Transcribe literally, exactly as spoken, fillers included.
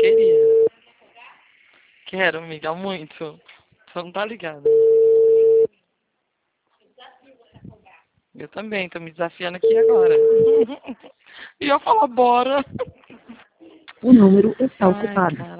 queria. Quero, amiga, muito. Você não tá ligada. Eu também, tô me desafiando aqui agora. E eu falo, bora. O número está Ai, ocupado. cara.